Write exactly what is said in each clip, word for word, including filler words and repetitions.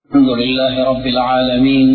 الحمد لله رب العالمين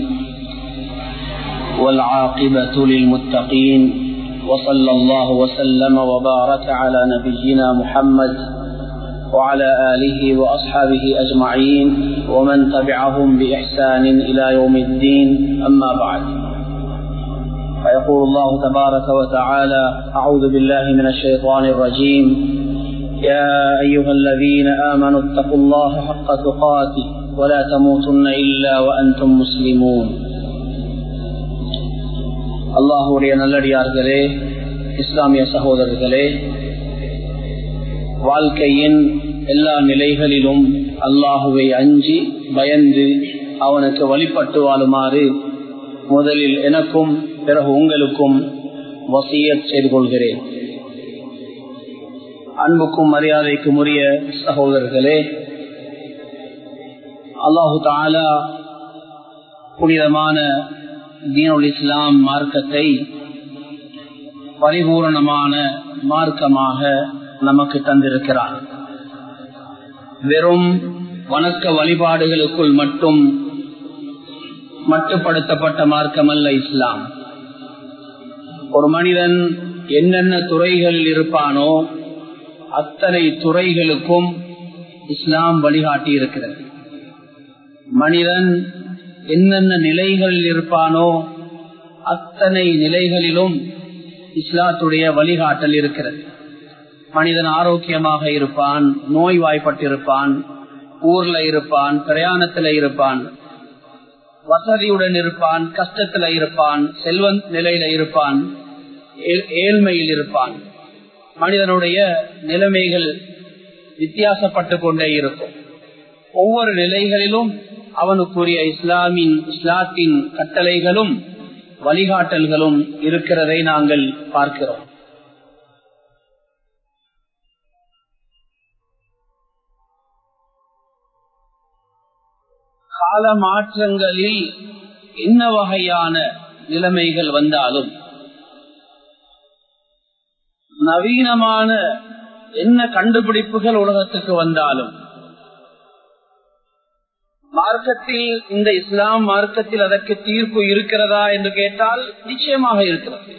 والعاقبة للمتقين وصلى الله وسلم وبارك على نبينا محمد وعلى آله وأصحابه أجمعين ومن تبعهم بإحسان إلى يوم الدين أما بعد فيقول الله تبارك وتعالى أعوذ بالله من الشيطان الرجيم يا أيها الذين آمنوا اتقوا الله حق تقاته ولا تموتن إلا وأنتم مسلمون அல்லாஹ்வுடைய நல்லடியார்களே, இஸ்லாமிய சகோதரர்களே, வாழ்க்கையின் எல்லா நிலைகளிலும் அல்லாஹுவை அஞ்சி பயந்து அவனுக்கு வழிபட்டு வாழுமாறு முதலில் எனக்கும் பிறகு உங்களுக்கும் வசியத் செய்து கொள்கிறேன். அன்புக்கும் மரியாதைக்கும் உரிய சகோதரர்களே, அல்லாஹு தஆலா புனிதமான தீனுல் இஸ்லாம் மார்க்கத்தை பரிபூரணமான மார்க்கமாக நமக்கு தந்திருக்கிறார். வெறும் வணக்க வழிபாடுகளுக்குள் மட்டும் மட்டுப்படுத்தப்பட்ட மார்க்கம் அல்ல இஸ்லாம். ஒரு மனிதன் என்னென்ன துறைகளில் இருப்பானோ அத்தனை துறைகளுக்கும் இஸ்லாம் வழிகாட்டி இருக்கிறது. மனிதன் என்னென்ன நிலைகளில் இருப்பானோ அத்தனை நிலைகளிலும் இஸ்லாத்துடைய வழிகாட்டல் இருக்கிறது. மனிதன் ஆரோக்கியமாக இருப்பான், நோய்வாய்ப்பட்டிருப்பான், ஊர்ல இருப்பான், பிரயாணத்துல இருப்பான், வசதியுடன் இருப்பான், கஷ்டத்துல இருப்பான், செல்வ நிலையில இருப்பான், ஏழ்மையில் இருப்பான். மனிதனுடைய நிலைமைகள் வித்தியாசப்பட்டு கொண்டே இருக்கும். ஒவ்வொரு நிலைகளிலும் அவனுக்குரிய இஸ்லாமின் இஸ்லாத்தின் கட்டளைகளும் வழிகாட்டல்களும் இருக்கிறதை நாங்கள் பார்க்கிறோம். கால மாற்றங்களில் என்ன வகையான நிலைமைகள் வந்தாலும், நவீனமான என்ன கண்டுபிடிப்புகள் உலகத்துக்கு வந்தாலும், மார்க்கத்தில் இந்த இஸ்லாம் மார்க்கத்தில் அதற்கு தீர்ப்பு இருக்கிறதா என்று கேட்டால் நிச்சயமாக இருக்கிறது.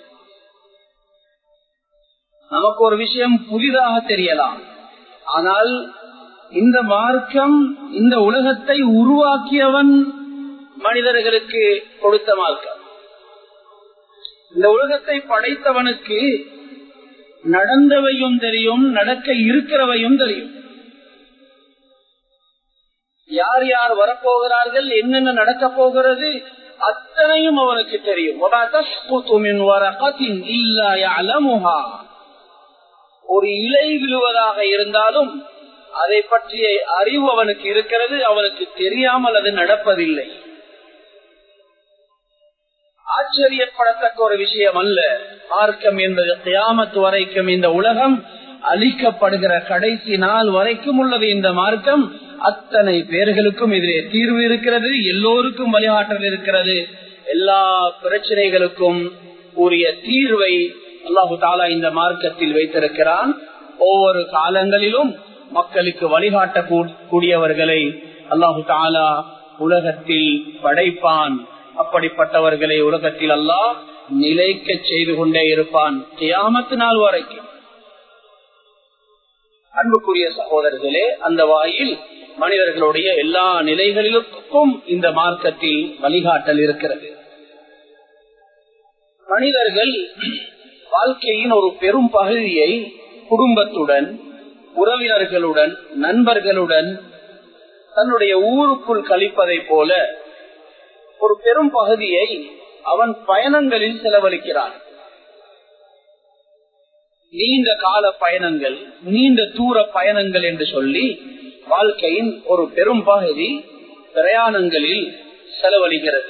நமக்கு ஒரு விஷயம் புதிதாக தெரியலாம், ஆனால் இந்த மார்க்கம் இந்த உலகத்தை உருவாக்கியவன் மனிதர்களுக்கு கொடுத்த மார்க்கம். இந்த உலகத்தை படைத்தவனுக்கு நடந்தவையும் தெரியும், நடக்க இருக்கிறவையும் தெரியும். யார் யார் வரப்போகிறார்கள், என்னென்ன நடக்க போகிறது அத்தனையும் அவனுக்கு தெரியும். ஒரு இலை விழுவதாக இருந்தாலும் அதை பற்றிய அறிவு அவனுக்கு இருக்கிறது. அவனுக்கு தெரியாமல் அது நடப்பதில்லை. ஆச்சரியப்படத்தக்க ஒரு விஷயம் அல்ல மார்க்கம் என்பது. கியாமத் வரைக்கும் இந்த உலகம் அழிக்கப்படுகிற கடைசி நாள் வரைக்கும் உள்ளது இந்த மார்க்கம். அத்தனை பேர்களுக்கும் இதிலே தீர்வு இருக்கிறது, எல்லோருக்கும் வழிகாட்டல் இருக்கிறது. எல்லா பிரச்சனைகளுக்கும் உரிய தீர்வை அல்லாஹு தஆலா இந்த மார்க்கத்தில் வைத்திருக்கிறான். ஒவ்வொரு காலங்களிலும் மக்களுக்கு வழிகாட்ட கூடியவர்களை அல்லாஹு தஆலா உலகத்தில் படைப்பான். அப்படிப்பட்டவர்களை உலகத்தில் அல்லாஹ் நிலைக்க செய்து கொண்டே இருப்பான் கியாமத் நாள் வரைக்கும். அன்புக்குரிய சகோதரர்களே, அந்த வாயில் மனிதர்களுடைய எல்லா நிலைகளிலும் இந்த மார்க்கத்தில் வழிகாட்டல் இருக்கிறது. மனிதர்கள் வாழ்க்கையின் ஒரு பெரும் பகுதியை குடும்பத்துடன், உறவினர்களுடன், நண்பர்களுடன், தன்னுடைய ஊருக்குள் கழிப்பதை போல ஒரு பெரும் பகுதியை அவன் பயணங்களில் செலவழிக்கிறான். நீண்ட கால பயணங்கள், நீண்ட தூர பயணங்கள் என்று சொல்லி வாழ்க்கையின் ஒரு பெரும் பகுதி பிரயாணங்களில் செலவழிக்கிறது.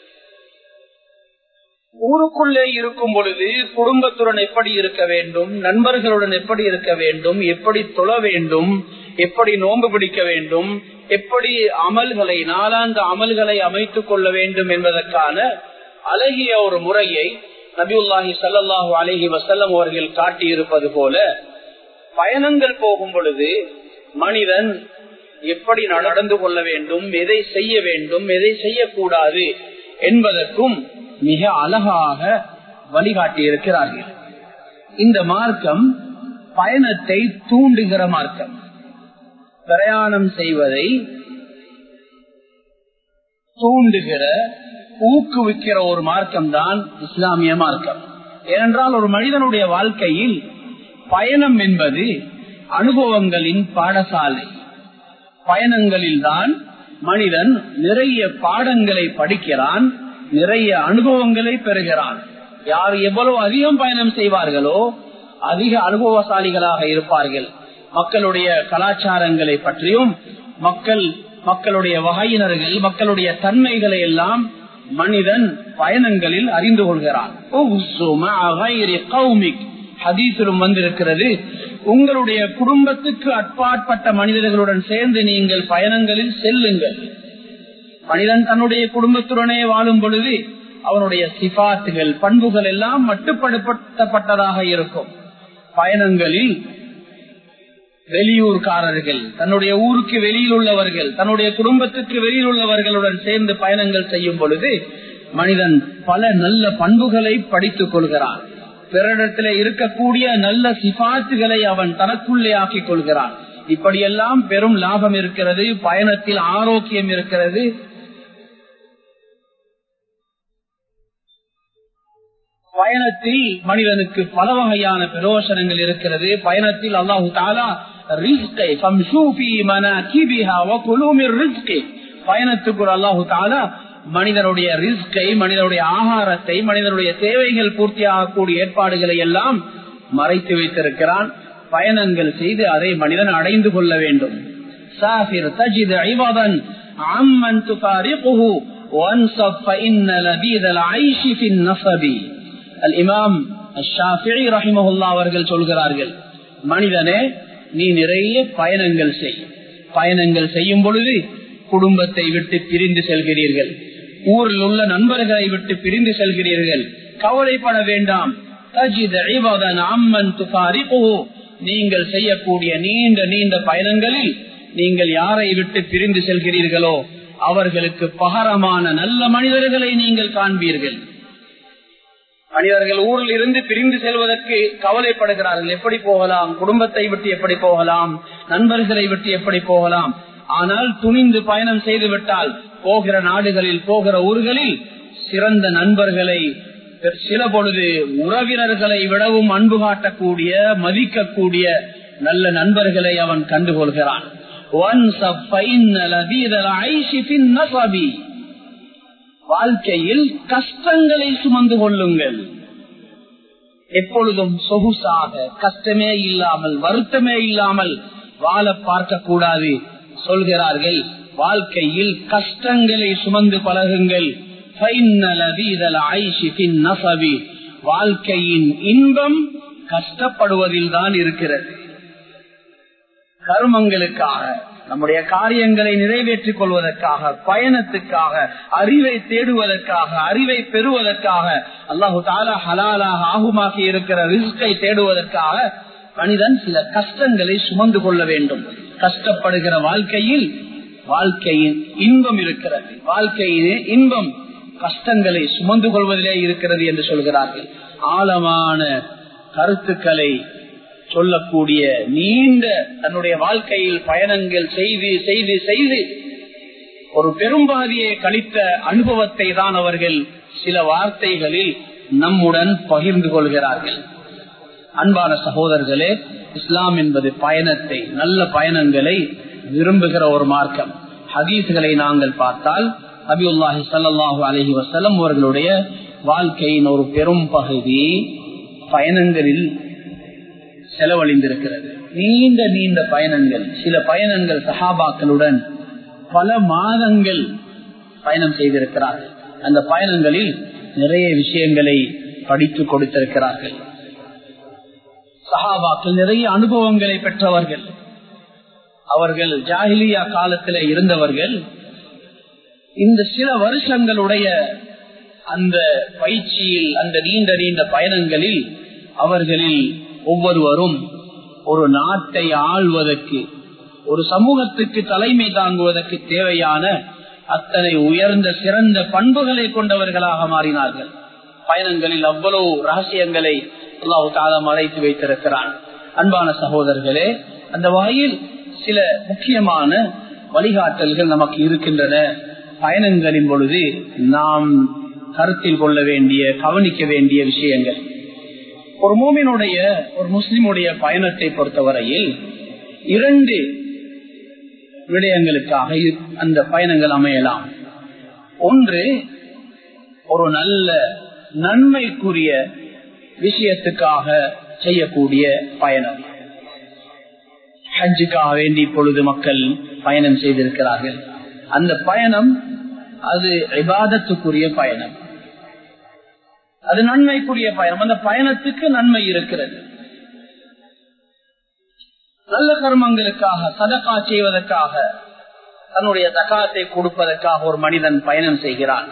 ஊருக்குள்ளே இருக்கும் பொழுது குடும்பத்துடன் எப்படி இருக்க வேண்டும், நண்பர்களுடன் எப்படி இருக்க வேண்டும், எப்படி தொழ வேண்டும், எப்படி நோன்பு பிடிக்க வேண்டும், எப்படி அமல்களை நாளாந்த அமல்களை அமைத்துக் கொள்ள வேண்டும் என்பதற்கான அழகிய ஒரு முறையை நபியுல்லாஹி ஸல்லல்லாஹு அலைஹி வஸல்லம் அவர்கள் காட்டியிருப்பது போல பயணங்கள் போகும் பொழுது மனிதன் எப்படி நடந்து கொள்ள வேண்டும், எதை செய்ய வேண்டும், எதை செய்யக்கூடாது என்பதற்கும் மிக அழகாக வழிகாட்டி இருக்கிறார்கள். இந்த மார்க்கம் பயணத்தை தூண்டுகிற மார்க்கம். பிரயாணம் செய்வதை தூண்டுகிற, ஊக்குவிக்கிற ஒரு மார்க்கம் தான் இஸ்லாமிய மார்க்கம். ஏனென்றால் ஒரு மனிதனுடைய வாழ்க்கையில் பயணம் என்பது அனுபவங்களின் பாடசாலை. பயணங்களில் தான் மனிதன் நிறைய பாடங்களை படிக்கிறான், நிறைய அனுபவங்களை பெறுகிறான். யார் எவ்வளவு அதிகம் பயணம் செய்வார்களோ அதிக அனுபவசாலிகளாக இருப்பார்கள். மக்களுடைய கலாச்சாரங்களை பற்றியும், மக்கள் மக்களுடைய வகையினர்கள், மக்களுடைய தன்மைகளை எல்லாம் மனிதன் பயணங்களில் அறிந்து கொள்கிறான். ஹதீஸிலும் வந்திருக்கிறது, உங்களுடைய குடும்பத்துக்கு அப்பாற்பட்ட மனிதர்களுடன் சேர்ந்து நீங்கள் பயணங்களில் செல்லுங்கள். மனிதன் தன்னுடைய குடும்பத்துடனே வாழும் பொழுது அவனுடைய சிபாத்துகள், பண்புகள் எல்லாம் மட்டுப்படுத்தப்பட்டதாக இருக்கும். பயணங்களில் வெளியூர்காரர்கள், தன்னுடைய ஊருக்கு வெளியில் உள்ளவர்கள், தன்னுடைய குடும்பத்துக்கு வெளியில் உள்ளவர்களுடன் சேர்ந்து பயணங்கள் செய்யும் பொழுது மனிதன் பல நல்ல பண்புகளை படித்துக் கொள்கிறான். பிறரிடத்தில் இருக்கக்கூடிய நல்ல சிபாத்துகளை அவன் தனக்குள்ளே ஆக்கிக் கொள்கிறான். இப்படியெல்லாம் பெரும் லாபம் இருக்கிறது. பயணத்தில் ஆரோக்கியம் இருக்கிறது. பயணத்தில் மனிதனுக்கு பல வகையான பிரயோசனங்கள் இருக்கிறது. பயணத்தில் அல்லாஹு தஆலா ரிஸ்கை ஃபம்ஷூ ஃபீ மனாகிபிஹா வ குலூ மிர் ரிஸ்கி, பயணத்துக்கு அல்லாஹு தஆலா மனிதனுடைய ரிஸ்கை, மனிதனுடைய ஆகாரத்தை, மனிதனுடைய தேவைகள் பூர்த்தியாகக்கூடிய ஏற்பாடுகளை எல்லாம் மறைத்து வைத்திருக்கிறான். பயணங்கள் செய்து அதை மனிதன் அடைந்து கொள்ள வேண்டும். சாஃபிர் தஜித் இபாதன் அம்மன் துஃபாரிகுஹு வன்ஸப் ஃபஇன்ன லபீதல் ஐஷி ஃபின் நஸபி. அல் இமாம் அஷ்ஷாஃபிஈ ரஹிமஹுல்லாஹ் அவர்கள் சொல்கிறார்கள், மனிதனே நீ நிறைய பயணங்கள் செய். பயணங்கள் செய்யும் பொழுது குடும்பத்தை விட்டு பிரிந்து செல்கிறீர்கள், ஊரில் உள்ள நண்பர்களை விட்டு பிரிந்து செல்கிறீர்கள். கவலைப்பட வேண்டாம். நீங்கள் செய்யக்கூடிய நீண்ட நீண்ட பயணங்களில் நீங்கள் யாரை விட்டு பிரிந்து செல்கிறீர்களோ அவர்களுக்கு பகரமான நல்ல மனிதர்களை நீங்கள் காண்பீர்கள். மனிதர்கள் ஊரில் இருந்து பிரிந்து செல்வதற்கு கவலைப்படுகிறார்கள். எப்படி போகலாம், குடும்பத்தை விட்டு எப்படி போகலாம், நண்பர்களை விட்டு எப்படி போகலாம். ஆனால் துணிந்து பயணம் செய்து விட்டால் போகிற நாடுகளில், போகிற ஊர்களில் சிறந்த நண்பர்களை, சில பொழுது உறவினர்களை விடவும் அன்பு காட்டக்கூடிய, மதிக்கக்கூடிய நல்ல நண்பர்களை அவன் கண்டுகொள்கிறான். வாழ்க்கையில் கஷ்டங்களை சுமந்து கொள்ளுங்கள். எப்பொழுதும் சொகுசாக, கஷ்டமே இல்லாமல், வருத்தமே இல்லாமல் வாழ பார்க்க கூடாது. சொல்கிறார்கள், வாழ்க்கையில் கஷ்டங்களை சுமந்து பழகுங்கள். வாழ்க்கையின் இன்பம் கஷ்டப்படுவதில் தான் இருக்கிறது. கர்மங்களுக்காக, நம்முடைய காரியங்களை நிறைவேற்றிக் கொள்வதற்காக, பயணத்துக்காக, அறிவை தேடுவதற்காக, அறிவை பெறுவதற்காக, அல்லாஹு தஆலா ஹலாலாக ஆகுமாக்கி இருக்கிற ரிஸ்கை தேடுவதற்காக மனிதன் சில கஷ்டங்களை சுமந்து கொள்ள வேண்டும். கஷ்டப்படுகிற வாழ்க்கையில் வாழ்க்கையின் இன்பம் இருக்கிறது. வாழ்க்கையின் இன்பம் கஷ்டங்களை சுமந்து கொள்வதிலே இருக்கிறது என்று சொல்கிறார்கள். ஆழமான கருத்துக்களை சொல்லக்கூடிய நீண்ட தன்னுடைய வாழ்க்கையில் பயணங்கள் செய்து செய்து செய்து ஒரு பெரும்பாதியை கழித்த அனுபவத்தை தான் அவர்கள் சில வார்த்தைகளில் நம்முடன் பகிர்ந்து கொள்கிறார்கள். அன்பான சகோதரர்களே, இஸ்லாம் என்பது பயணத்தை, நல்ல பயணங்களை விரும்புகிற ஒரு மார்க்கம். ஹதீஸ்களை நாங்கள் பார்த்தால் நபியுல்லாஹி ஸல்லல்லாஹு அலைஹி வஸல்லம் அவர்களுடைய வாழ்க்கையின் ஒரு பெரும் பகுதி பயணங்களில் செலவழிந்திருக்கிறது. நீண்ட நீண்ட பயணங்கள், சில பயணங்கள் சஹாபாக்களுடன் பல மாதங்கள் பயணம் செய்திருக்கிறார்கள். அந்த பயணங்களில் நிறைய விஷயங்களை படித்து கொடுத்திருக்கிறார்கள். சஹாபாக்கள் நிறைய அனுபவங்களை பெற்றவர்கள். அவர்கள் ஜாஹிலியா காலத்தில் இருந்தவர்கள். இந்த சில வருஷங்களுடைய அந்த பயிற்சியில், அந்த நீண்ட நீண்ட பயணங்களில் அவர்களில் ஒவ்வொருவரும் ஒரு நாட்டை ஆள்வதற்கு, ஒரு சமூகத்துக்கு தலைமை தாங்குவதற்கு தேவையான அத்தனை உயர்ந்த சிறந்த பண்புகளை கொண்டவர்களாக மாறினார்கள். பயணங்களில் அவ்வளவு ரகசியங்களை அல்லாஹ் தஆலா மறைத்து வைத்திருக்கிறான். அன்பான சகோதரர்களே, அந்த வகையில் சில முக்கியமான வழிகாட்டல்கள் நமக்கு இருக்கின்றன. பயணங்களின் பொழுது நாம் கருத்தில் கொள்ள வேண்டிய கவனிக்க வேண்டிய விஷயங்கள். ஒரு மூமினுடைய ஒரு முஸ்லிமுடைய பயணத்தை பொறுத்தவரையில் இரண்டு விடயங்களுக்காக அந்த பயணங்கள் அமையலாம். ஒன்று, ஒரு நல்ல நன்மைக்குரிய விஷயத்துக்காக செய்யக்கூடிய பயணம். ஹஜ்ஜுக்காக வேண்டி இப்பொழுது மக்கள் பயணம் செய்திருக்கிறார்கள். அந்த பயணம் அது இபாதத்துக்குரிய பயணம், அது நன்மைக்குரிய பயணம். அந்த பயணத்துக்கு நன்மை இருக்கிறது. நல்ல கர்மங்களுக்காக, சதகா செய்வதற்காக, தன்னுடைய ஜகாத்தை கொடுப்பதற்காக ஒரு மனிதன் பயணம் செய்கிறான்.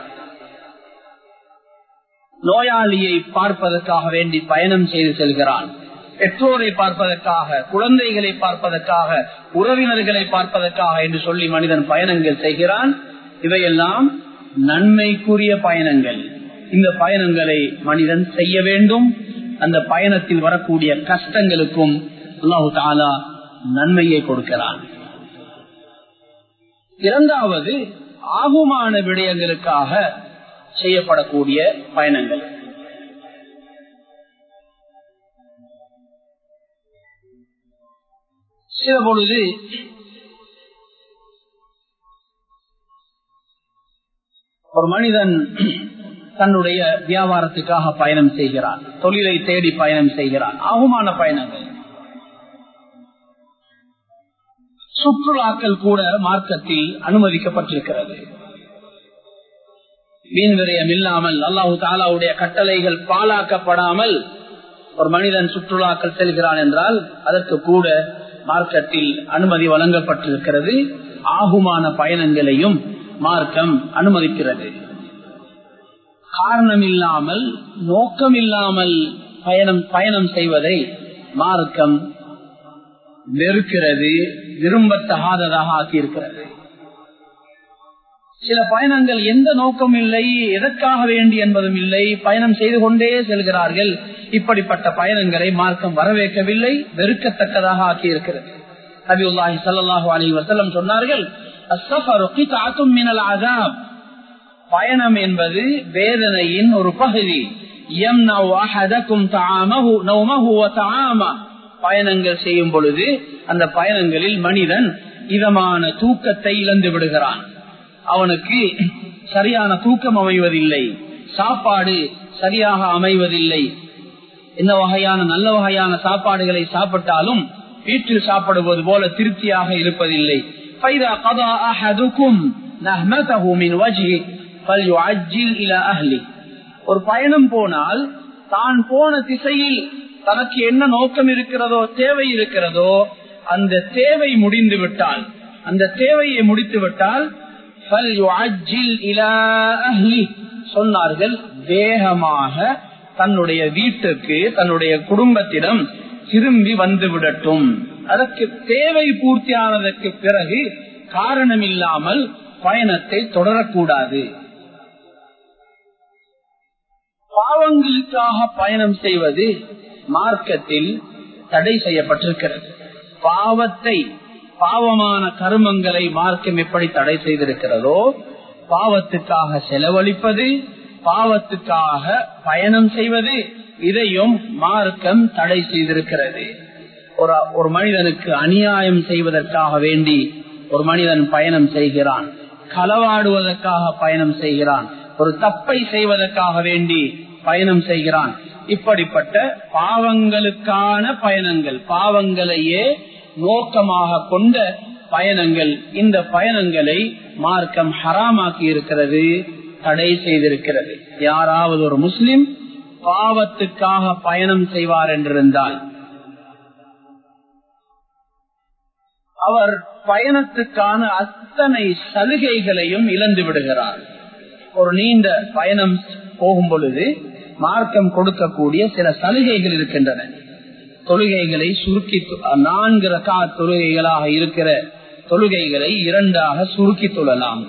நோயாளியை பார்ப்பதற்காக வேண்டி பயணம் செய்து செல்கிறான். பெற்றோரை பார்ப்பதற்காக, குழந்தைகளை பார்ப்பதற்காக, உறவினர்களை பார்ப்பதற்காக என்று சொல்லி மனிதன் பயணங்கள் செய்கிறான். இவையெல்லாம் நன்மைக்குரிய பயணங்கள். இந்த பயணங்களை மனிதன் செய்ய வேண்டும். அந்த பயணத்தில் வரக்கூடிய கஷ்டங்களுக்கும் அல்லாஹ் தஆலா நன்மையை கொடுக்கிறான். இரண்டாவது, ஆகுமான விடயங்களுக்காக செய்யப்படக்கூடிய பயணங்கள். சில பொழுது ஒரு மனிதன் தன்னுடைய வியாபாரத்துக்காக பயணம் செய்கிறான், தொழிலை தேடி பயணம் செய்கிறான், ஆகுமான பயணங்கள். சுற்றுலாக்கள் கூட மார்க்கத்தில் அனுமதிக்கப்பட்டிருக்கிறது. மீன் விரயம் இல்லாமல், அல்லாஹு தஆலாவுடைய கட்டளைகள் பாழாக்கப்படாமல் ஒரு மனிதன் சுற்றுலாக்கள் செல்கிறான் என்றால் அதற்கு கூட மார்க்கத்தில் அனுமதி வழங்கப்பட்டிருக்கிறது. ஆகுமான பயணங்களையும் மார்க்கம் அனுமதிக்கிறது. காரணம் இல்லாமல், நோக்கம் இல்லாமல் பயணம் பயணம் செய்வதை மார்க்கம் வெறுக்கிறது, விரும்பத்தகாததாக ஆக்கியிருக்கிறது. சில பயணங்கள் எந்த நோக்கம் இல்லை, எதற்காக வேண்டி என்பதும் இல்லை, பயணம் செய்து கொண்டே செல்கிறார்கள். இப்படிப்பட்ட பயணங்களை மார்க்கம் வரவேற்கவில்லை, வெறுக்கத்தக்கதாக ஆக்கியிருக்கிறது. நபியுல்லாஹி ஸல்லல்லாஹு அலைஹி வஸல்லம் சொன்னார்கள், அஸ்ஸஃபரு கித்அத்தும் மினல் அஸாப், பயணம் என்பது வேதனையின் ஒரு பகுதி. யம்னஉ அஹதகும் தஆமஹு நௌமஹு வ தஆமா, பயணங்கள் செய்யும் பொழுது அந்த பயணங்களில் மனிதன் இதமான தூக்கத்தை இழந்து விடுகிறான். அவனுக்கு சரியான தூக்கம் அமைவதில்லை, சாப்பாடு சரியாக அமைவதில்லை. எந்த வகையான நல்ல வகையான சாப்பாடுகளை சாப்பிட்டாலும் வீட்டில் சாப்பிடுவது போல திருப்தியாக இருப்பதில்லை. ஒரு பயணம் போனால் தான் போன திசையில் தனக்கு என்ன நோக்கம் இருக்கிறதோ, தேவை இருக்கிறதோ, அந்த தேவை முடிந்து விட்டால், அந்த தேவையை முடித்து விட்டால் சொன்னார்கள், வேகமாக தன்னுடைய வீட்டுக்கு, தன்னுடைய குடும்பத்திடம் திரும்பி வந்து விடட்டும். அதற்கு தேவை பூர்த்தியானதற்கு பிறகு காரணம் இல்லாமல் பயணத்தை தொடரக்கூடாது. பாவங்களுக்காக பயணம் செய்வது மார்க்கத்தில் தடை செய்யப்பட்டிருக்கிறது. பாவத்தை, பாவமான கர்மங்களை மார்க்கம் எப்படி தடை செய்திருக்கிறதோ, பாவத்துக்காக செலவழிப்பது, பாவத்துக்காக பயணம் செய்வது, இதையும் மார்க்கம் தடை செய்திருக்கிறது. ஒரு ஒரு மனிதனுக்கு அநியாயம் செய்வதற்காக வேண்டி ஒரு மனிதன் பயணம் செய்கிறான், களவாடுவதற்காக பயணம் செய்கிறான், ஒரு தப்பை செய்வதற்காக வேண்டி பயணம் செய்கிறான். இப்படிப்பட்ட பாவங்களுக்கான பயணங்கள், பாவங்களையே நோக்கமாக கொண்ட பயணங்கள், இந்த பயணங்களை மார்க்கம் ஹராமாக்கி இருக்கிறது, தடை செய்திருக்கிறது. யாராவது ஒரு முஸ்லிம் பாவத்துக்காக பயணம் செய்வார் என்றிருந்தால் அவர் பயணத்துக்கான அத்தனை சலுகைகளையும் இழந்து விடுகிறார். ஒரு நீண்ட பயணம் போகும் பொழுது மார்க்கம் கொடுக்கக்கூடிய சில சலுகைகள் இருக்கின்றன. தொழுகைகளை சுருக்கி நான்கு ரக்காத் தொழுகைகளாக இருக்கிற தொழுகைகளை இரண்டாக சுருக்கி தொழலாம்.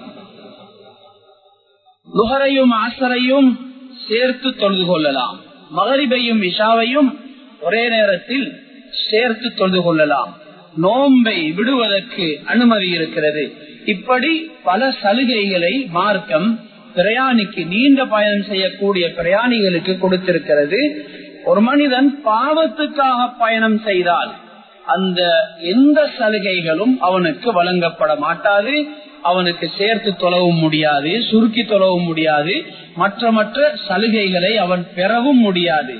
லுஹரையும் அஸ்ரையும் சேர்த்து தொழுது கொள்ளலாம். மகரிபையும் இஷாவையும் ஒரே நேரத்தில் சேர்த்து தொழுது கொள்ளலாம். நோன்பை விடுவதற்கு அனுமதி இருக்கிறது. இப்படி பல சலுகைகளை மார்க்கம் பிரயாணிக்கு, நீண்ட பயணம் செய்யக்கூடிய பிரயாணிகளுக்கு கொடுத்திருக்கிறது. ஒரு மனிதன் பாவத்துக்காக பயணம் செய்தால் அந்த எந்த சலுகைகளும் அவனுக்கு வழங்கப்பட மாட்டாது. அவனுக்கு சேர்த்து தொழவும் முடியாது, சுருக்கி தொழவும் முடியாது, மற்ற மற்ற சலுகைகளை அவன் பெறவும் முடியாது.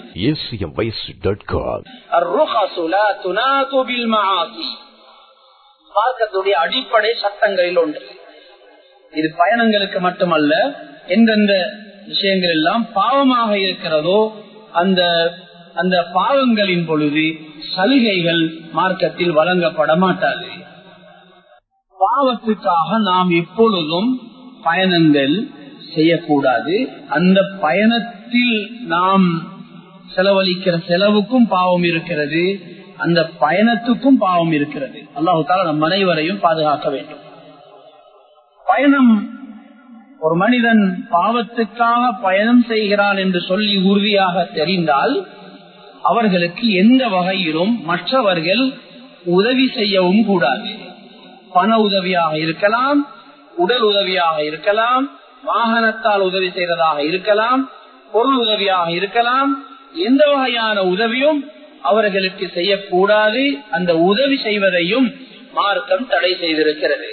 மார்க்கத்துடைய அடிப்படை சட்டங்களில் ஒன்று இது. பயணங்களுக்கு மட்டுமல்ல, எந்தெந்த விஷயங்கள் எல்லாம் பாவமாக இருக்கிறதோ அந்த அந்த பாவங்களின் பொழுது சலுகைகள் மார்க்கத்தில் வழங்கப்பட மாட்டாது. பாவத்துக்காக நாம் எப்பொழுதும் பயணங்கள் செய்யக்கூடாது. அந்த பயணத்தில் நாம் செலவழிக்கிற செலவுக்கும் பாவம் இருக்கிறது, அந்த பயணத்துக்கும் பாவம் இருக்கிறது. அல்லாஹ் தஆலா நம் அனைவரையும் பாதுகாக்க வேண்டும். பயணம், ஒரு மனிதன் பாவத்துக்காக பயணம் செய்கிறான் என்று சொல்லி உறுதியாக தெரிந்தால் அவர்களுக்கு எந்த வகையிலும் மற்றவர்கள் உதவி செய்யவும் கூடாது. பண உதவியாக இருக்கலாம், உடல் உதவியாக இருக்கலாம், வாகனத்தால் உதவி செய்வதாக இருக்கலாம், பொருள் உதவியாக இருக்கலாம். எந்த வகையான உதவியும் அவர்களுக்கு செய்யக்கூடாது. அந்த உதவி செய்வதையும் மார்க்கம் தடை செய்திருக்கிறது.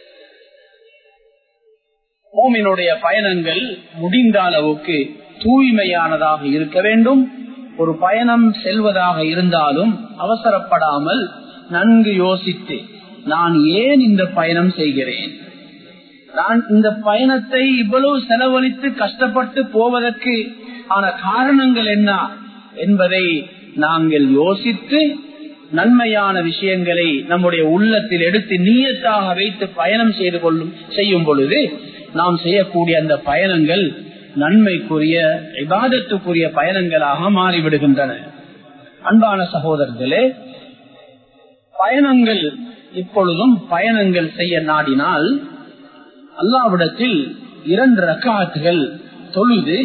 மூமினுடைய பயணங்கள் முடிந்த அளவுக்கு தூய்மையானதாக இருக்க வேண்டும். ஒரு பயணம் செல்வதாக இருந்தாலும் அவசரப்படாமல் நன்கு யோசித்து, நான் ஏன் இந்த பயணம் செய்கிறேன், நான் இந்த பயணத்தை இவ்வளவு செலவழித்து கஷ்டப்பட்டு போவதற்கு ஆன காரணங்கள் என்ன என்பதை நாங்கள் யோசித்து நன்மையான விஷயங்களை நம்முடைய உள்ளத்தில் எடுத்து நியத்தாக வைத்து பயணம் செய்து கொள்ளும் செய்யும் பொழுது நாம் செய்யக்கூடிய அந்த பயணங்கள் நன்மைக்குரிய, இபாதத்துக்குரிய பயணங்களாக மாறிவிடுகின்றன. அன்பான சகோதரர்களே, பயணங்கள் இப்பொழுதும் பயணங்கள் செய்ய நாடினால் அல்லாஹ்விடத்தில் இரண்டு ரக்காத்துகள் தொழுது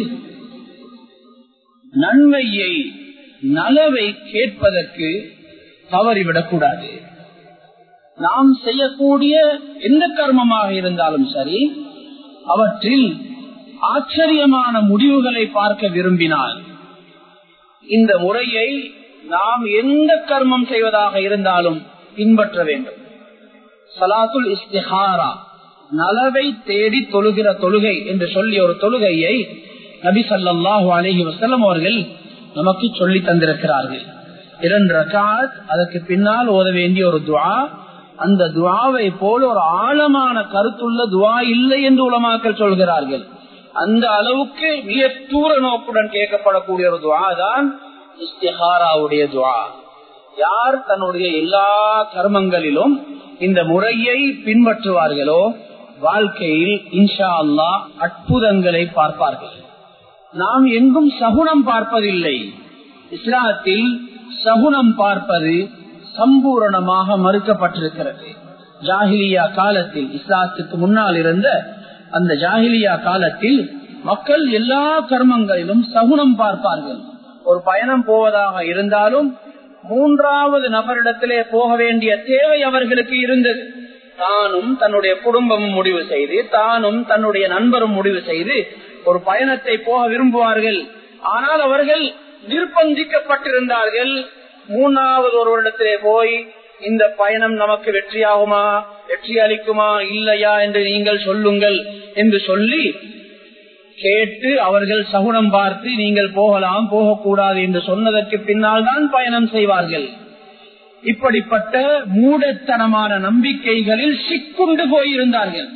நன்மையை, நலவை கேட்பதற்கு தவறிவிடக்கூடாது. நாம் செய்யக்கூடிய எந்த கர்மமாக இருந்தாலும் சரி, அவற்றில் ஆச்சரியமான முடிவுகளை பார்க்க விரும்பினால் இந்த முறையை நாம் எந்த கர்மம் செய்வதாக இருந்தாலும் பின்பற்ற வேண்டும். ஸலாத்துல் இஸ்திஹாரா, நலவை தேடி தொழுகிற தொழுகை என்று சொல்லி ஒரு தொழுகையை நபி ஸல்லல்லாஹு அலைஹி வஸல்லம் அவர்கள் நமக்கு சொல்லி தந்திருக்கிறார்கள். இரண்டு ரக்காத், அதற்கு பின்னால் ஓத வேண்டிய ஒரு துஆ. அந்த துஆவை போல ஒரு ஆழமான கருத்துள்ள துஆ இல்லை என்று உலமாக்கள் சொல்கிறார்கள். அந்த அளவுக்கு மிக தூர நோக்குடன் கேட்கப்படக்கூடிய ஒரு துஆ தான் இஸ்திஹாராவுடைய துஆ. யார் தன்னுடைய எல்லா கர்மங்களிலும் இந்த முறையை பின்பற்றுவார்களோ வாழ்க்கையில் இன்ஷா அல்லாஹ் அற்புதங்களை பார்ப்பார்கள். நாம் எங்கும் சகுனம் பார்ப்பதில்லை. இஸ்லாத்தில் சகுனம் பார்ப்பது சம்பூரணமாக மறுக்கப்பட்டிருக்கிறது. ஜாஹிலியா காலத்தில், இஸ்லாத்துக்கு முன்னால் இருந்த அந்த ஜாஹிலியா காலத்தில் மக்கள் எல்லா கர்மங்களிலும் சகுனம் பார்ப்பார்கள். ஒரு பயணம் போவதாக இருந்தாலும் மூன்றாவது நபரிடத்திலே போக வேண்டிய தேவை அவர்களுக்கு இருந்தது. தானும் தன்னுடைய குடும்பமும் முடிவு செய்து, தானும் தன்னுடைய நண்பரும் முடிவு செய்து ஒரு பயணத்தை போக விரும்புவார்கள். ஆனால் அவர்கள் நிர்பந்திக்கப்பட்டிருந்தார்கள். மூணாவது ஒருவரிடத்திலே போய் இந்த பயணம் நமக்கு வெற்றியாகுமா, வெற்றி அளிக்குமா, இல்லையா என்று நீங்கள் சொல்லுங்கள் என்று சொல்லி கேட்டு அவர்கள் சகுனம் பார்த்து நீங்கள் போகலாம் போகக்கூடாது என்று சொன்னதற்கு பின்னால் தான் பயணம் செய்வார்கள். இப்படிப்பட்ட மூடத்தனமான நம்பிக்கைகளில் சிக்குண்டு போயிருந்தார்கள்.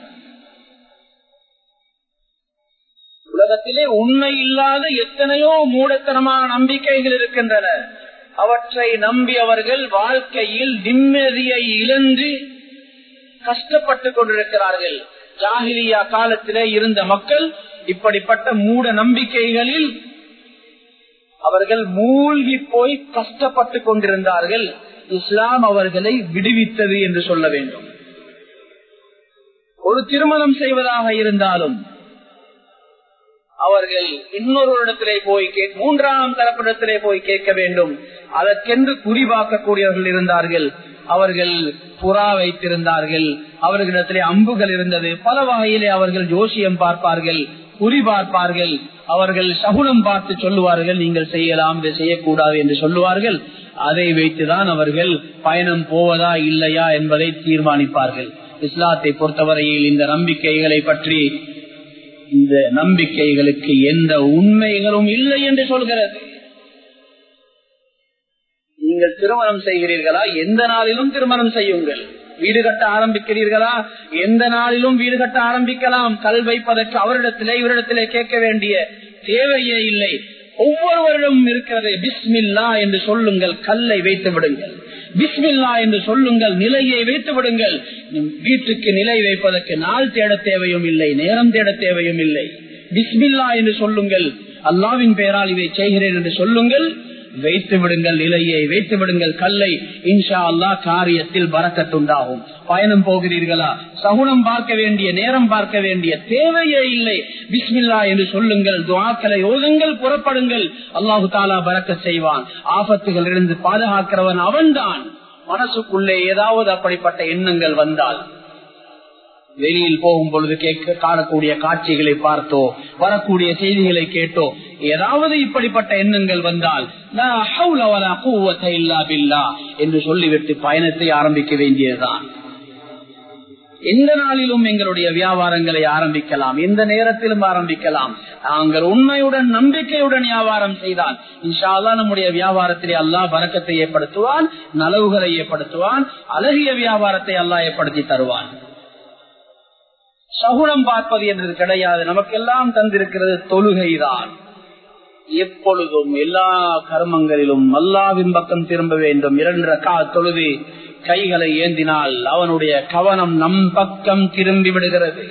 உலகத்திலே உண்மை இல்லாத எத்தனையோ மூடத்தனமான நம்பிக்கைகள் இருக்கின்றன. அவற்றை நம்பி அவர்கள் வாழ்க்கையில் நிம்மதியை இழந்து கஷ்டப்பட்டுக் கொண்டிருக்கிறார்கள். ஜாஹிலியா காலத்திலே இருந்த மக்கள் இப்படிப்பட்ட மூட நம்பிக்கைகளில் அவர்கள் மூழ்கி போய் கஷ்டப்பட்டு கொண்டிருந்தார்கள். இஸ்லாம் அவர்களை விடுவித்தது என்று சொல்ல வேண்டும். ஒரு திருமணம் செய்வதாக இருந்தாலும் அவர்கள் இன்னொரு இடத்திலே போய் மூன்றாம் தரப்பிடத்திலே போய் கேட்க வேண்டும். அதற்கென்று குறிபார்க்கக்கூடியவர்கள் இருந்தார்கள். அவர்கள் புறா வைத்திருந்தார்கள். அவர்களிடத்திலே அம்புகள் இருந்தது. பல வகையிலே அவர்கள் ஜோசியம் பார்ப்பார்கள், குறி பார்ப்பார்கள். அவர்கள் சகுனம் பார்த்து சொல்லுவார்கள், நீங்கள் செய்யலாம், இதை செய்யக்கூடாது என்று சொல்லுவார்கள். அதை வைத்துதான் அவர்கள் பயணம் போவதா இல்லையா என்பதை தீர்மானிப்பார்கள். இஸ்லாத்தை பொறுத்தவரையில் இந்த நம்பிக்கைகளை பற்றி, இந்த நம்பிக்கைகளுக்கு எந்த உண்மைகளும் இல்லை என்று சொல்கிறது. நீங்கள் திருமணம் செய்கிறீர்களா, எந்த நாளிலும் திருமணம் செய்யுங்கள். வீடு கட்ட ஆரம்பிக்கிறீர்களா, எந்த நாளிலும் வீடு கட்ட ஆரம்பிக்கலாம். கல் வைப்பதற்கு அவரிடத்திலே இவரிடத்திலே கேட்க வேண்டிய தேவையே இல்லை. ஒவ்வொருவரிடம் இருக்கிறது. பிஸ்மில்லா என்று சொல்லுங்கள், கல்லை வைத்து விடுங்கள். பிஸ்மில்லா என்று சொல்லுங்கள், நிலையை வைத்து விடுங்கள். வீட்டுக்கு நிலை வைப்பதற்கு நாள் தேட தேவையும் இல்லை, நேரம் தேட தேவையும் இல்லை. பிஸ்மில்லா என்று சொல்லுங்கள், அல்லாவின் பெயரால் இதை செய்கிறேன் என்று சொல்லுங்கள், வைத்து விடுங்கள், நிலையை வைத்து விடுங்கள், கல்லை. இன்ஷா அல்லாஹ் காரியத்தில் பரக்கத்துண்டாகும். பயணம் போகிறீர்களா, சகுனம் பார்க்க வேண்டிய நேரம் பார்க்க வேண்டிய தேவையே இல்லை. பிஸ்மில்லா என்று சொல்லுங்கள், துஆக்களை ஓதுங்கள், புறப்படுங்கள். அல்லாஹு தாலா பரக்கத் செய்வான். ஆபத்துகள் இருந்து பாதுகாக்கிறவன் அவன்தான். மனசுக்குள்ளே ஏதாவது அப்படிப்பட்ட எண்ணங்கள் வந்தால், வெளியில் போகும் பொழுது கேட்க காணக்கூடிய காட்சிகளை பார்த்தோ, வரக்கூடிய செய்திகளை கேட்டோ, ஏதாவது இப்படிப்பட்ட எண்ணங்கள் வந்தால் லா ஹவ்ல வலா குவத்த இல்லா பில்லாஹ் என்று சொல்லிவிட்டு பயணத்தை ஆரம்பிக்க வேண்டியதுதான். எந்த நாளிலும் எங்களுடைய வியாபாரங்களை ஆரம்பிக்கலாம், எந்த நேரத்திலும் ஆரம்பிக்கலாம். நாங்கள் உண்மையுடன் நம்பிக்கையுடன் வியாபாரம் செய்தால் இன்ஷா அல்லாஹ் நம்முடைய வியாபாரத்திலே அல்லாஹ் பரக்கத்தை ஏற்படுத்துவான், நலவுகளை ஏற்படுத்துவான், அழகிய வியாபாரத்தை அல்லாஹ் ஏற்படுத்தி தருவான். சகுனம் பார்ப்பது என்று கிடையாது. நமக்கெல்லாம் தந்திருக்கிறது தொழுகைதான். எப்பொழுதும் எல்லா கர்மங்களிலும் அல்லாஹ்வின் பக்கம் திரும்ப வேண்டும். இரண்டு ரக்காத் தொழுது கைகளை ஏந்தினால் அவனுடைய கவனம் நம் பக்கம் திரும்பி விடுகிறது.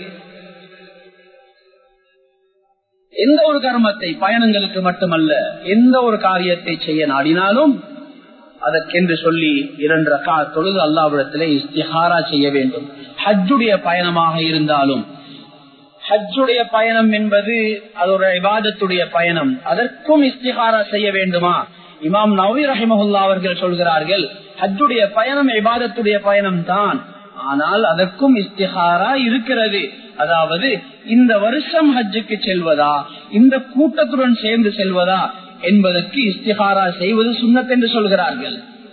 எந்த ஒரு கர்மத்தை, பயணங்களுக்கு மட்டுமல்ல, எந்த ஒரு காரியத்தை செய்ய நாடினாலும் அதற்கென்று சொல்லி இரண்டு ரக்காத் தொழுது அல்லாஹ்விடத்திலே இஸ்திகாரா செய்ய வேண்டும். ஹஜ்ஜுடைய பயணமாக இருந்தாலும், ஹஜ்ஜுடைய பயணம் என்பது அது ஒரு இபாதத்துடைய பயணம், அதற்கும் இஸ்திகாரா செய்ய வேண்டுமா? இமாம் நவவி ரஹிமஹுல்லாஹ் அவர்கள் சொல்கிறார்கள், ஹஜ்ஜுடைய பயணம் இபாதத்துடைய பயணம் தான், ஆனால் அதற்கும் இஸ்திகாரா இருக்கிறது. அதாவது இந்த வருஷம் ஹஜ்ஜுக்கு செல்வதா, இந்த கூட்டத்துடன் சேர்ந்து செல்வதா என்பதற்கு இஸ்திகாரா செய்வது சுன்னத் என்று சொல்கிறார்கள்.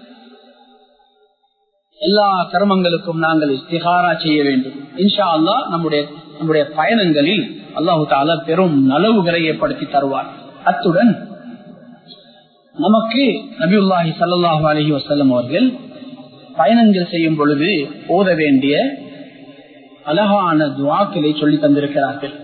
எல்லா கர்மங்களுக்கும் நாங்கள் இஸ்திகாரா செய்ய வேண்டும். இன்ஷா அல்லாஹ் நம்முடைய நம்முடைய பயணங்களில் அல்லாஹு தஆலா பெரும் நலவுகளை ஏற்படுத்தி தருவார். அத்துடன் நமக்கு நபியுல்லாஹி ஸல்லல்லாஹு அலைஹி வஸல்லம் அவர்கள் பயணங்கள் செய்யும் பொழுது ஓத வேண்டிய அழகான துஆக்களை சொல்லி தந்திருக்கிறார்கள்.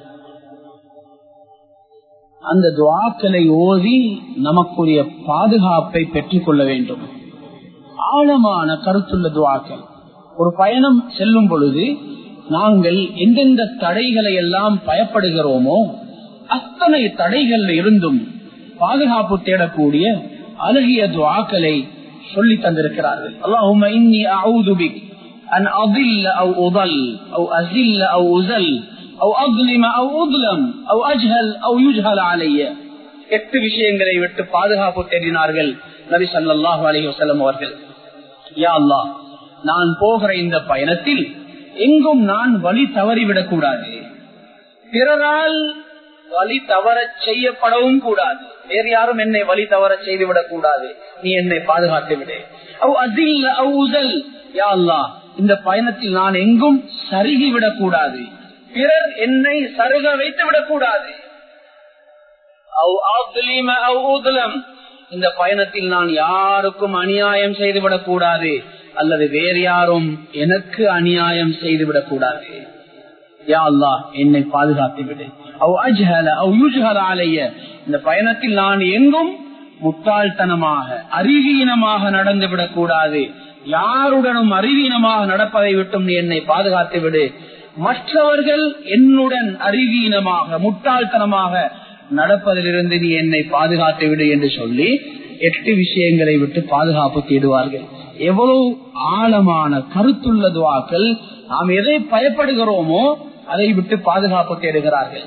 அந்த துஆக்களை ஓதி நமக்குரிய பாதுகாப்பை பெற்றுக் கொள்ள வேண்டும். ஆழமான கருத்துள்ள துஆக்கள். ஒரு பயணம் செல்லும் பொழுது நாங்கள் எந்தெந்த தடைகளை எல்லாம் பயப்படுகிறோமோ அத்தனை தடைகள் இருந்தும் பாதுகாப்பு தேடக்கூடிய அழகிய துஆக்களை சொல்லி தந்திருக்கிறார்கள். அல்லாஹும்ம இன்னி அஊது பிக் அன் அضل أو أضل أو أذل أو أذل أو أظلم أو أظلم أو أجهل أو يجهل علي. எட்டு விஷயங்களை விட்டு பாதுகாப்பு தேடினார்கள் நபி ஸல்லல்லாஹு அலைஹி வஸல்லம் அவர்கள். யா அல்லாஹ், நான் போகிற இந்த பயணத்தில் எங்கும் நான் வழி தவறிவிடக் கூடாது, பிறரால் வழி தவற செய்யப்படவும் கூடாது, வேறு யாரும் என்னை வழி தவற செய்துவிடக் கூடாது, நீ என்னை பாதுகாத்து விடு. அவ் அஸில் அவ் உஸல், யா அல்லாஹ், இந்த பயணத்தில் நான் எங்கும் சருகிவிடக் கூடாது, பிறர் என்னை சருக வைத்து விடக்கூடாது. அவ் அஸ்லிம அவ் உத்லம், இந்த பயணத்தில் நான் யாருக்கும் அநியாயம் செய்துவிடக் கூடாது, அல்லது வேறு யாரும் எனக்கு அநியாயம் செய்துவிடக் கூடாது. யா அல்லாஹ், என்னை பாதுகாத்து விடு. அவ் அஜ்ஹல அவ் யுஜ்ஹல அலைய, இந்த பயணத்தில் நான் எங்கும் முட்டாள்தனமாக அறிவீனமாக நடந்து விடக் கூடாது, யாருடனும் அறிவீனமாக நடப்பதை விட்டும் நீ என்னை பாதுகாத்து விடு. மற்றவர்கள் என்னுடன் அறிவீனமாக முட்டாள்தனமாக நடப்பதிலிருந்து நீ என்னை பாதுகாத்து விடு என்று சொல்லி எட்டு விஷயங்களை விட்டு பாதுகாப்பு தேடுவார்கள். எவ்வளவு ஆழமான கருத்துள்ள துஆக்கள். நாம் எதை பயப்படுகிறோமோ அதை விட்டு பாதுகாப்பு தேடுகிறார்கள்.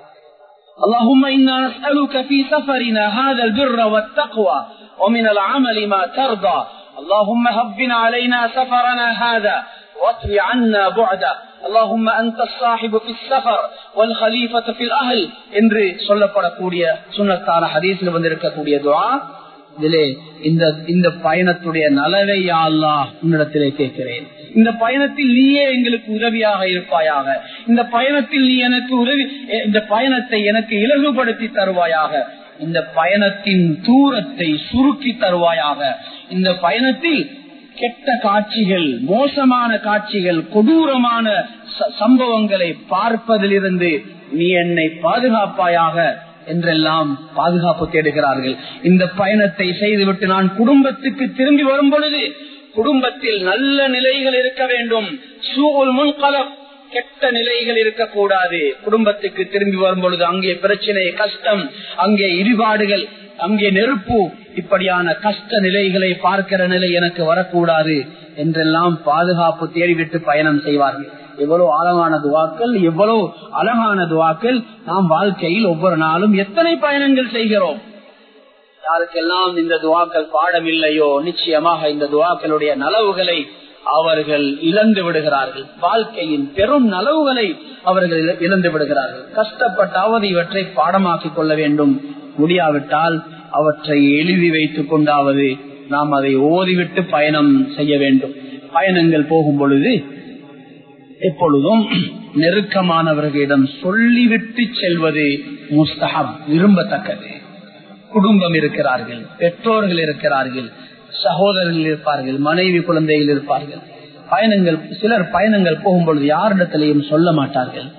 اللهم إنا نسألك في سفرنا هذا البر والتقوى ومن العمل ما ترضى اللهم هبنا علينا سفرنا هذا واطوي عنا بعدا اللهم أنت الصاحب في السفر والخليفة في الأهل என்று சொல்லப்படக்கூடிய சுன்னத்தான ஹதீஸில் வந்திருக்கக்கூடிய துஆ. இதிலே இந்த இந்த பயணத்துடைய நலவை யா அல்லாஹ் உன்னிடத்திலே கேட்கிறேன். இந்த பயணத்தில் நீயே எங்களுக்கு உதவியாக இருப்பாயாக. இந்த பயணத்தில் நீ எனக்கு உதவி இந்த பயணத்தை எனக்கு இலகுபடுத்தி தருவாயாக. இந்த பயணத்தின் தூரத்தை சுருக்கி தருவாயாக. இந்த பயணத்தில் கெட்ட காட்சிகள், மோசமான காட்சிகள், கொடூரமான சம்பவங்களை பார்ப்பதிலிருந்து நீ என்னை பாதுகாப்பாயாக என்றெல்லாம் பாதுகாப்பு தேடுகிறார்கள். இந்த பயணத்தை செய்துவிட்டு நான் குடும்பத்துக்கு திரும்பி வரும் பொழுது குடும்பத்தில் நல்ல நிலைகள் இருக்க வேண்டும். சூல் முன்கலப், கெட்ட நிலைகள் இருக்கக்கூடாது. குடும்பத்துக்கு திரும்பி வரும் பொழுது அங்கே பிரச்சனை, கஷ்டம், அங்கே இடிபாடுகள், அங்கே நெருப்பு, இப்படியான கஷ்ட நிலைகளை பார்க்கிற நிலை எனக்கு வரக்கூடாது என்றெல்லாம் பாதுகாப்பு தேடிவிட்டு பயணம் செய்வார்கள். எவ்வளவு ஆழமான துவாக்கள், எவ்வளவு அழகான துவாக்கள். நாம் வாழ்க்கையில் ஒவ்வொரு நாளும் எத்தனை பயணங்கள் செய்கிறோம். யாருக்கெல்லாம் இந்த துவாக்கள் பாடம் இல்லையோ நிச்சயமாக இந்த துவாக்களுடைய நலவுகளை அவர்கள் இழந்து விடுகிறார்கள். வாழ்க்கையின் பெரும் நலவுகளை அவர்கள் இழந்து விடுகிறார்கள். கஷ்டப்பட்டாவது இவற்றை பாடமாக்கிக் கொள்ள வேண்டும். முடியாவிட்டால் அவற்றை எழுதி வைத்துக் கொண்டாவது நாம் அதை ஓதிவிட்டு பயணம் செய்ய வேண்டும். பயணங்கள் போகும் பொழுது எப்பொழுதும் நெருக்கமானவர்களிடம் சொல்லிவிட்டு செல்வது முஸ்தஹப், விரும்பத்தக்கது. குடும்பம் இருக்கிறார்கள், பெற்றோர்கள் இருக்கிறார்கள், சகோதரர்கள் இருப்பார்கள், மனைவி குழந்தைகள் இருப்பார்கள். பயணங்கள் சிலர் பயணங்கள் போகும்பொழுது யாரிடத்திலையும் சொல்ல மாட்டார்கள்.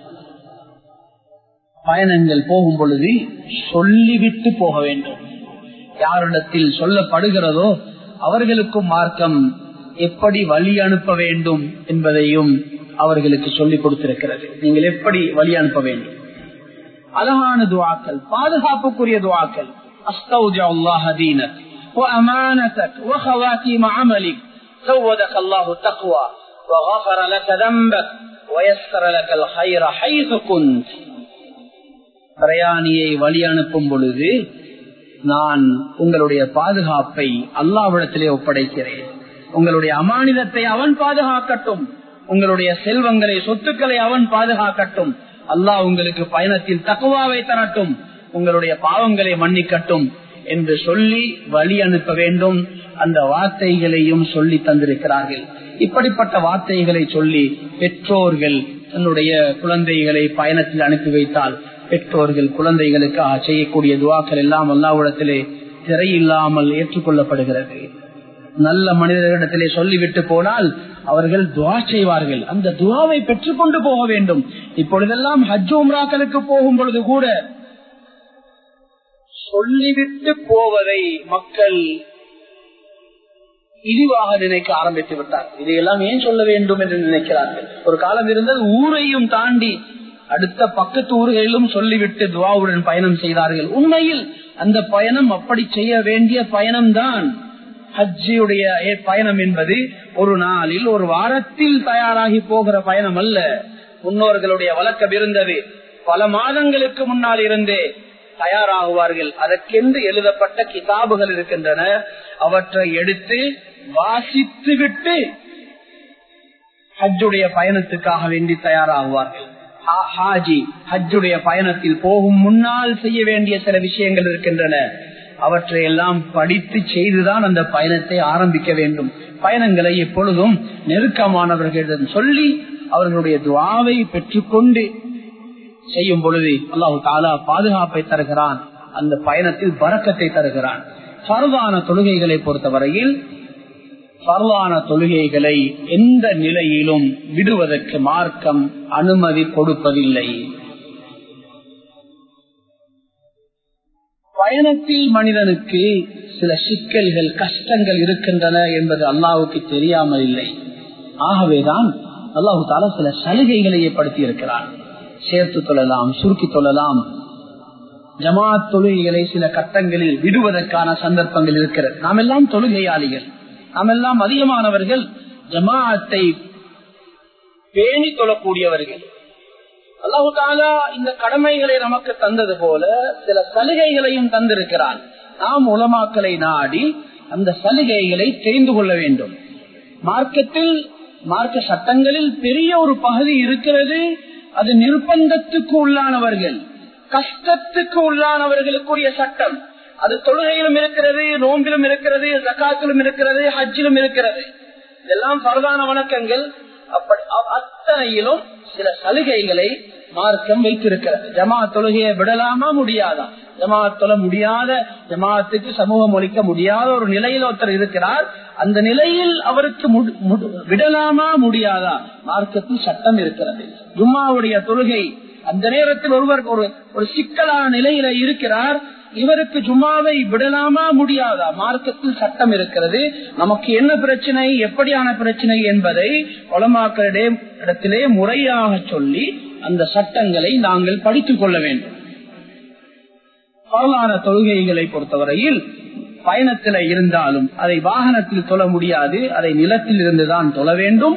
பயணங்கள் போகும் பொழுது சொல்லிவிட்டு போக வேண்டும். யாரிடத்தில் சொல்லப்படுகிறதோ அவர்களுக்கும் மார்க்கம் எப்படி வழி அனுப்ப வேண்டும் என்பதையும் அவர்களுக்கு சொல்லிக் கொடுத்திருக்கிறது. நீங்கள் எப்படி வழி அனுப்ப வேண்டும். அழகான துஆக்கள், பாதுகாப்புக்குரிய துஆக்கள். அஸ்தௌஜஅல்லாஹ தீனக் வ அமானதக் வ ஹவாதீம அமலிக் ஸவதக அல்லாஹு தக்வா வ கஃபர லக தம்பக் வ யஸ்ஸர லகல் கைர ஹைது குன்த். பிரயாணியை வழி அனுப்பும் பொழுது நான் உங்களுடைய பாதுகாப்பை அல்லாஹ்விடத்திலே ஒப்படைக்கிறேன். உங்களுடைய அமானிதத்தை அவன் பாதுகாக்கட்டும். உங்களுடைய செல்வங்களை, சொத்துக்களை அவன் பாதுகாக்கட்டும். அல்லாஹ் உங்களுக்கு பயணத்தில் தக்வாவை தரட்டும். உங்களுடைய பாவங்களை மன்னிக்கட்டும் என்று சொல்லி வழி அனுப்ப வேண்டும். அந்த வார்த்தைகளையும் சொல்லி தந்திருக்கிறார்கள். இப்படிப்பட்ட வார்த்தைகளை சொல்லி பெற்றோர்கள் தன்னுடைய குழந்தைகளை பயணத்தில் அனுப்பி வைத்தால் பெற்றோர்கள் குழந்தைகளுக்காக செய்யக்கூடிய துஆக்கள் எல்லாம் அல்லாஹ்விடத்திலே திரையில்லாமல் ஏற்றுக்கொள்ளப்படுகிறது. நல்ல மனிதர்களிடத்திலே சொல்லிவிட்டு போனால் அவர்கள் துஆ செய்வார்கள். அந்த துஆவை பெற்றுக் கொண்டு போக வேண்டும். இப்பொழுதெல்லாம் ஹஜ் உம்ராக்களுக்கு போகும் பொழுது கூட சொல்லிவிட்டு போவதை மக்கள் இழிவாக நினைக்க ஆரம்பித்து விட்டார். இதையெல்லாம் ஏன் சொல்ல வேண்டும் என்று நினைக்கிறார்கள். ஒரு காலம் இருந்தது ஊரையும் தாண்டி அடுத்த பக்கத்து ஊர்களிலும் சொல்லிவிட்டு துஆவுடன் பயணம் செய்தார்கள். உண்மையில் அந்த பயணம் அப்படி செய்ய வேண்டிய பயணம்தான். ஹஜ்ஜியுடைய பயணம் என்பது ஒரு நாளில் ஒரு வாரத்தில் தயாராகி போகிற பயணம் அல்ல. முன்னோர்களுடைய வழக்கம் இருந்தது. பல மாதங்களுக்கு முன்னால் இருந்தே தயாராகுவார்கள். அதற்கென்று எழுதப்பட்ட கிதாபுகள் இருக்கின்றன. அவற்றை எடுத்து வாசித்து விட்டு ஹஜ்ஜுடைய பயணத்துக்காக வேண்டி தயாராகுவார்கள். ஹாஜி ஹஜ்ஜுடைய பயணத்தில் போகும் முன்னால் செய்ய வேண்டிய சில விஷயங்கள் இருக்கின்றன. அவற்றை எல்லாம் படித்து செய்துதான் அந்த பயணத்தை ஆரம்பிக்க வேண்டும். பயணங்களை எப்பொழுதும் நெருக்கமானவர்களிடம் சொல்லி அவர்களுடைய துஆவை பெற்றுக்கொண்டு செய்யும் பொழுது அல்லாஹு தஆலா பாதுகாப்பை தருகிறான். அந்த பயணத்தில் பரக்கத்தை தருகிறான். ஃபர்தான தொழுகைகளை பொறுத்தவரையில் ஃபர்தான தொழுகைகளை எந்த நிலையிலும் விடுவதற்கு மார்க்கம் அனுமதி கொடுப்பதில்லை. பயணத்தில் மனிதனுக்கு சில சிக்கல்கள், கஷ்டங்கள் இருக்கின்றன என்பது அல்லாஹ்வுக்கு தெரியாமல் இல்லை. ஆகவேதான் அல்லாஹு தஆலா சில சலுகைகளை ஏற்படுத்தி இருக்கிறான். சேர்த்து தொழலாம், சுருக்கி தொழலாம். ஜமாத் தொழுகைகளை சில கட்டங்களில் விடுவதற்கான சந்தர்ப்பங்கள் இருக்கிறது. நாம் எல்லாம் தொழுகையாளிகள், நாம் எல்லாம் அதிகமானவர்கள் ஜமாஅத்தை பேணி தொழக்கூடியவர்கள். அல்லாஹு தஆலா இந்த கடமைகளை நமக்கு தந்தது போல சில சலுகைகளையும் தந்திருக்கிறான். நாம் உலமாக்களை நாடி அந்த சலுகைகளை தெரிந்து கொள்ள வேண்டும். மார்க்கத்தில் மார்க்க சட்டங்களில் பெரிய ஒரு பகுதி இருக்கிறது. அது நிர்பந்தத்துக்கு உள்ளானவர்கள், கஷ்டத்துக்கு உள்ளானவர்களுக்குரிய சட்டம். அது தொழுகையிலும் இருக்கிறது, நோம்பிலும் இருக்கிறது, ஜகாத்திலும் இருக்கிறது, ஹஜ்ஜிலும் இருக்கிறது. இதெல்லாம் பரதான வணக்கங்கள். அப்படி அத்தனையிலும் சில சலுகைகளை மார்க்கம் வைத்திருக்கிறது. ஜமாத் தொழுகையை விடலாமா முடியாதா? ஜமாத் தொழ முடியாத, ஜமாத்துக்கு சமூகம் ஒழிக்க முடியாத ஒரு நிலையில் ஒருத்தர் இருக்கிறார். அந்த நிலையில் அவருக்கு விடலாமா முடியாதா? மார்க்கத்தில் சட்டம் இருக்கிறது. ஜும்மாவுடைய தொழுகை அந்த நேரத்தில் ஒருவர் ஒரு ஒரு சிக்கலான நிலையில இருக்கிறார். இவருக்கு ஜும்மாவை விடலாமா முடியாதா? மார்க்கத்தில் சட்டம் இருக்கிறது. நமக்கு என்ன பிரச்சனை, எப்படியான பிரச்சனை என்பதை உலமாக்களிடையே இடத்திலே முறையாக சொல்லி அந்த சட்டங்களை நாங்கள் படித்துக் கொள்ள வேண்டும். பரவான தொழுகைகளை பொறுத்தவரையில் பயணத்தில் இருந்தாலும் அதை வாகனத்தில் தொழ முடியாது, அதை நிலத்தில் இருந்துதான் தொழ வேண்டும்.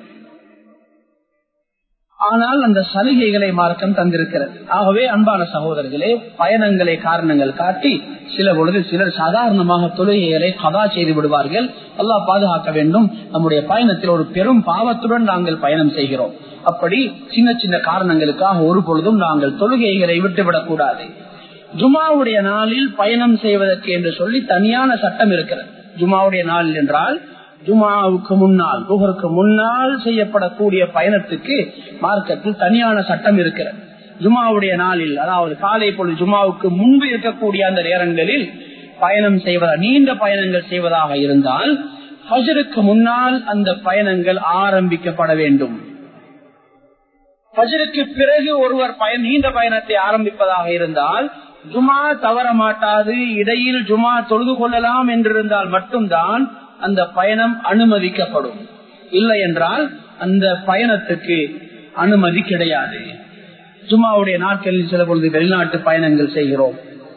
ஆனால் அந்த சலுகைகளை மார்க்கம் தந்திருக்கிறது. ஆகவே அன்பான சகோதரர்களே, பயணங்களை காரணங்கள் காட்டி சில பொழுது சிலர் சாதாரணமாக தொழுகைகளை கதா செய்து விடுவார்கள். அல்லாஹ் பாதுகாக்க வேண்டும். நம்முடைய பயணத்தில் ஒரு பெரும் பாவத்துடன் நாங்கள் பயணம் செய்கிறோம். அப்படி சின்ன சின்ன காரணங்களுக்காக ஒரு பொழுதும் நாங்கள் தொழுகைகளை விட்டுவிடக் கூடாது. ஜுமாவுடைய நாளில் பயணம் செய்வதற்கு என்று சொல்லி தனியான சட்டம் இருக்கிறது. ஜுமாவுடைய நாள் என்றால் ஜுமாவுக்கு முன்னால், துஹருக்கு முன்னால் செய்யப்படக்கூடிய பயணத்துக்கு மார்க்கத்தில் தனியான சட்டம் இருக்கிறது. ஜுமாவுடைய நாளில், அதாவது காலை பொழுது ஜுமாவுக்கு முன்பு இருக்கக்கூடிய அந்த நேரங்களில் பயணம் செய்வதா, நீண்ட பயணங்கள் செய்வதாக இருந்தால் ஃபஜ்ருக்கு முன்னால் அந்த பயணங்கள் ஆரம்பிக்கப்பட வேண்டும். ஃபஜ்ருக்கு பிறகு ஒருவர் பயன் நீண்ட பயணத்தை ஆரம்பிப்பதாக இருந்தால் ஜுமா தவற மாட்டாது. இடையில் ஜுமா தொழுது கொள்ளலாம் என்றிருந்தால் மட்டும்தான் அந்த பயணம் அனுமதிக்கப்படும். இல்லை என்றால் அந்த பயணத்துக்கு அனுமதி கிடையாது. ஜுமாவுடைய நாட்களில் சில பொழுது வெளிநாட்டு பயணங்கள் செய்கிறோம்.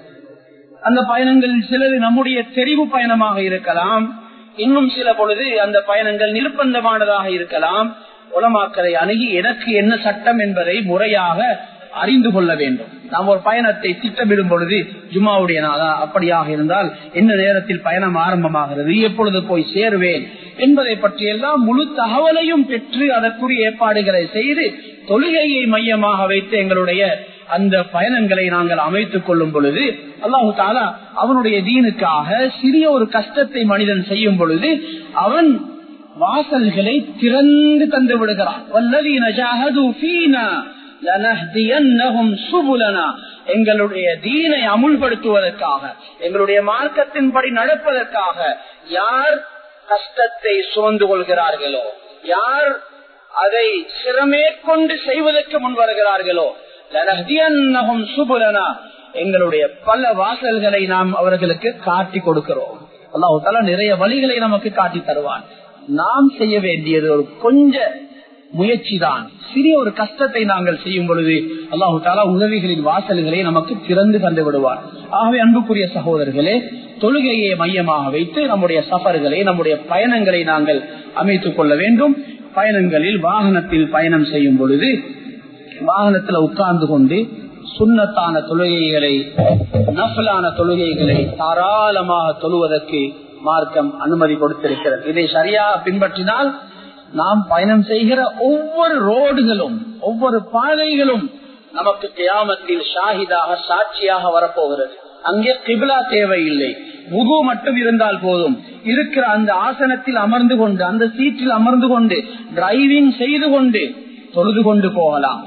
அந்த பயணங்களில் சிலது நம்முடைய தெரிவு பயணமாக இருக்கலாம். இன்னும் சில பொழுது அந்த பயணங்கள் நிர்பந்தமானதாக இருக்கலாம். உலமாக்களை அணுகி எனக்கு என்ன சட்டம் என்பதை முறையாக அறிந்து கொள்ள வேண்டும். நாம் ஒரு பயணத்தை திட்டமிடும் பொழுது ஜும்மாவுடைய நாளா அப்படியாக இருந்தால் என்ன நேரத்தில் பயணம் ஆரம்பமாகிறது, எப்பொழுது போய் சேருவேன் என்பதை பற்றியெல்லாம் முழு தகவலையும் பெற்று அதற்குரிய ஏற்பாடுகளை செய்து தொழுகையை மையமாக வைத்து எங்களுடைய அந்த பயணங்களை நாங்கள் அமைத்துக் கொள்ளும் பொழுது அல்லாஹு தஆலா அவனுடைய தீனுக்காக சிறிய ஒரு கஷ்டத்தை மனிதன் செய்யும் பொழுது அவன் வாசல்களை திறந்து தந்து விடுகிறான். வல்லதீன ஜாஹது ஃபீனா லனஹ்தியன்னஹும் சுபுலனா. எங்களுடைய தீனை அமுல்படுத்துவதற்காக, எங்களுடைய மார்க்கத்தின்படி நடப்பதற்காக யார் கஷ்டத்தை சுமந்து கொள்கிறார்களோ, யார் அதை சிரமேற்கொண்டு செய்வதற்கு முன் வருகிறார்களோ, லனஹ்தியன்னஹும் சுபுலனா, எங்களுடைய பல வாசல்களை நாம் அவர்களுக்கு காட்டி கொடுக்கிறோம். அல்லாஹ் தஆலா நிறைய வழிகளை நமக்கு காட்டி தருவான். நாம் செய்ய வேண்டியது ஒரு கொஞ்ச முயற்சி தான். சிறிய ஒரு கஷ்டத்தை நாங்கள் செய்யும் பொழுது அல்லாஹு தஆலா உதவிகளின் வாசல்களை நமக்கு திறந்து தந்து விடுவார். ஆகவே அன்புக்குரிய சகோதரர்களே, தொழுகையை மையமாக வைத்து நம்முடைய சஃபர்களை, நம்முடைய பயணங்களை நாங்கள் அமைத்துக் கொள்ள வேண்டும். பயணங்களில் வாகனத்தில் பயணம் செய்யும் பொழுது வாகனத்தில் உட்கார்ந்து கொண்டு சுன்னத்தான தொழுகைகளை, நஃபிலான தொழுகைகளை தாராளமாக தொழுவதற்கு மார்க்கம் அனுமதி கொடுத்திருக்கிறது. இதை சரியா பின்பற்றினால் நாம் பயணம் செய்கிற ஒவ்வொரு ரோடுகளும், ஒவ்வொரு பாதைகளும் நமக்கு கியாமத்தில் ஷாஹிதாக, சாட்சியாக வரப்போகிறது. அங்கே கிப்லா தேவையில்லை, வுது மட்டும் இருந்தால் போதும். இருக்கிற அந்த ஆசனத்தில் அமர்ந்து கொண்டு, அந்த சீட்டில் அமர்ந்து கொண்டு, டிரைவிங் செய்து கொண்டு தொழுது கொண்டு போகலாம்.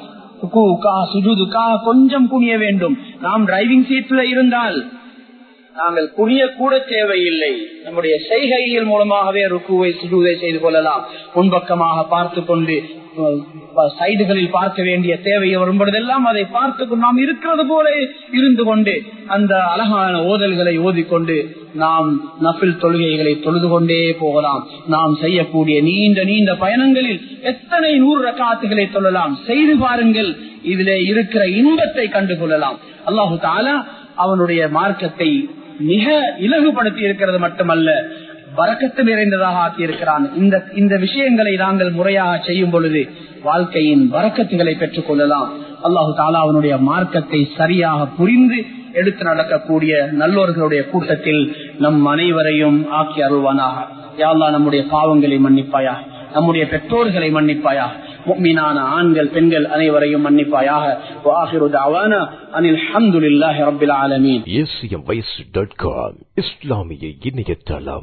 கொஞ்சம் குனிய வேண்டும். நாம் டிரைவிங் சீட்ல இருந்தால் நாங்கள் குனிய கூட தேவையில்லை. நம்முடைய செய்கைகள் மூலமாகவே ருக்குவை சுஜூதை செய்து கொள்ளலாம். முன்பக்கமாக பார்த்து கொண்டு சைடுகளில் பார்க்க வேண்டிய தேவை வரும் பொழுதெல்லாம் அதை பார்த்து நாம் இருக்கிறது போல இருந்து கொண்டு அந்த அழகான ஓதல்களை ஓதிக்கொண்டு நாம் நஃபில் தொழுகைகளை தொழுது கொண்டே போகலாம். நாம் செய்யக்கூடிய நீண்ட நீண்ட பயணங்களில் எத்தனை நூறு ரக்காத்துகளை தொழலாம், செய்து பாருங்கள். இதிலே இருக்கிற இன்பத்தை கண்டு கொள்ளலாம். அல்லாஹு தஆலா அவனுடைய மார்க்கத்தை மிக இலகுபடுத்தி இருக்கிறது மட்டுமல்ல, பரக்கத்து நிறைந்ததாக ஆக்கி இருக்கிறான். இந்த இந்த விஷயங்களை நாங்கள் முறையாக செய்யும் பொழுது வாழ்க்கையின் பரக்கத்துகளை பெற்றுக் கொள்ளலாம். அல்லாஹு தஆலா அவனுடைய மார்க்கத்தை சரியாக புரிந்து எடுத்து நடக்கக்கூடிய நல்லோர்களுடைய கூட்டத்தில் நம் அனைவரையும் ஆக்கி அருள்வானாக. யா அல்லாஹ், நம்முடைய பாவங்களை மன்னிப்பாயா, நம்முடைய பெற்றோர்களை மன்னிப்பாயா, முஃமினான ஆண்கள் பெண்கள் அனைவரையும் மன்னிப்பாயாக. வஆகிரு தஅவானா அனில் ஹம்துலில்லாஹி ரப்பில் ஆலமீன். ஏசியம் வைஸ் டாட் காம் இஸ்லாமிய இணையதளம்.